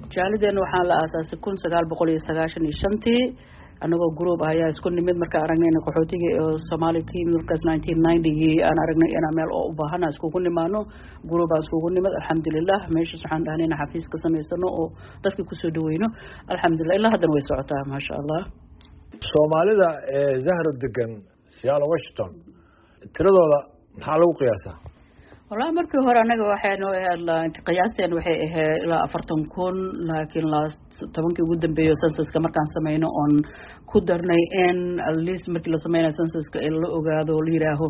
jaalideena waxaan la aasaasay 1995 anagoo group ayaa isku nimid marka aragnayna qaxootiga ee Soomaali team markaas 1990 aan aragnay inaan meel oo u baahan isku nimaano group aan isku nimid alxamdulillah meesha waxaan dhahnay xafiis ka sameysano oo dadka ku soo dhaweeyno alxamdulillah ilaa hadan way socotaa ma sha Allah Soomaalida Zahra degan Seattle Washington tiradooda maxaa lagu qiyaasaa والله markii hore anaga waxaanu qiyaasteen waxay ahayd ilaa 40,000 laakiin last 10kii ugu dambeeyay census-ka markaan sameeyno on ku darnay in at least markii la sameeyay census-ka in la ogaado la yiraaho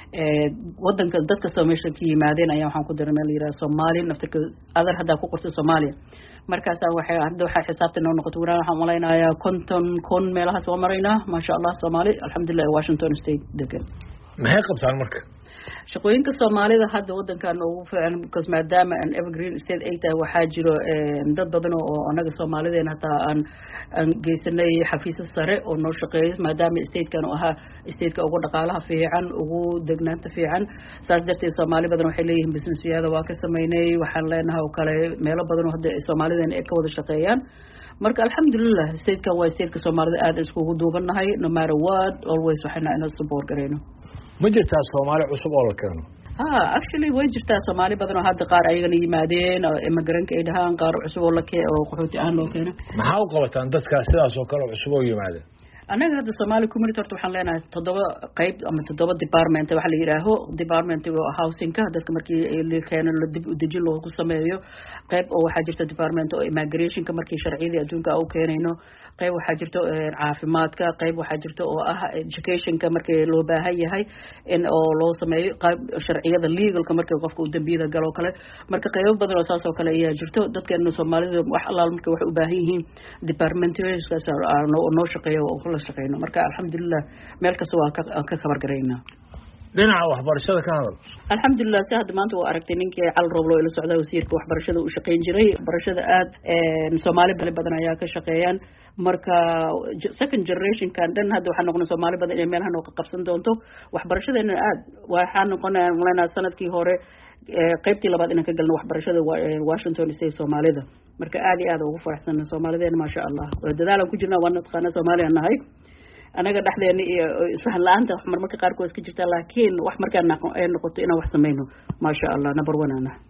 wadanka dadka Soomaaliya ka yimaadeen ayaa waxaan ku darnay la yiraaho Soomaali naftirka adar hadda ku qortay Soomaaliya markaas waxa xisaabtan oo noqoto waxaan malaynayaa 50,000 meelaha soo marayna ma sha Allah Soomaali alxamdulillah Washington state degan maxay qabtaan marka shaqooyinka Soomaalida hadda wadankan ugu fiican because maadaama an evergreen state ay tahay waxa jiro dad badan oo anaga Soomaalideena hata aan geysanay xafiis sare oo noo shaqeeyo maadaama state-kan oo aha state-ka ugu dhaqaalaha fiican ugu degnaanta fiican saas darteed Soomaali badan waxay leeyihiin business-yada waa ka sameeynay waxaan leenahay oo kale meelo badan oo hadda Soomaalideena ay ka wada shaqeeyaan marka alxamdulillah state-ka waa state-ka Soomaalida aad isku duubanahay no matter what always waxana inaan support gareyno ma jirtaa Soomaali cusub oo la keeno actually way jirtaa Soomaali badan oo hadda qaar ayagana yimaadeen immigrant ay dhahaan qaar cusub oo la keeno oo qaxooti aan loo keeno maxaa u qabataan dadka sidaas oo kale cusub oo yimaada anaga hadda Soomaali community horta waxaan leenahay 7 qayb ama 7 department waxa la yiraahdo departmentiga housing-ka dadka markii la keeno la dib u dejin loo ku sameeyo qayb oo waxa jirta department oo immigration-ka markii sharciyada adduunka u keenayno qayb waxa jirta caafimaadka qayb waxa jirta oo ah education-ka markii loo baahan yahay in oo loo sameeyo qayb sharciyada legal-ka markii qofka uu dambiyada galo kale marka qayb badan oo saas oo kale ayaa jirto dadkeena Soomaalida wax allaal markii wax u baahan yihiin department-kaas noo shaqeeyo oo shaqeyno marka alxamdulillah meel kasta waa ka khabar gareynaa dhinaca waxbarashada ka hadal alxamdulillah si hadda maanta waa aragtay ninkii Cal Roble ila socda wasiirka waxbarashada uu shaqeyn jiray barashada aad Soomaali badan ayaa ka shaqeeyaan marka second generation kan dhan hadda waxa noqon Soomaali badan inay meelahan oo ka qabsan doonto waxbarashadeena aad waxa noqonaa sanadkii hore qaybtii labaad inaan ka galno waxbarashada Washington state Soomaalida marka aad iyo aad ugu faraxsan Soomaalideena ma sha Allah dadaalan ku jirnaa waan naqaana Soomaaliya nahay anaga dhaxdeena iyo isfahan laanta marmarka qaar koos ka jirta laakiin wax markaan noqoto inaan wax sameeyno ma sha Allah number 1 ana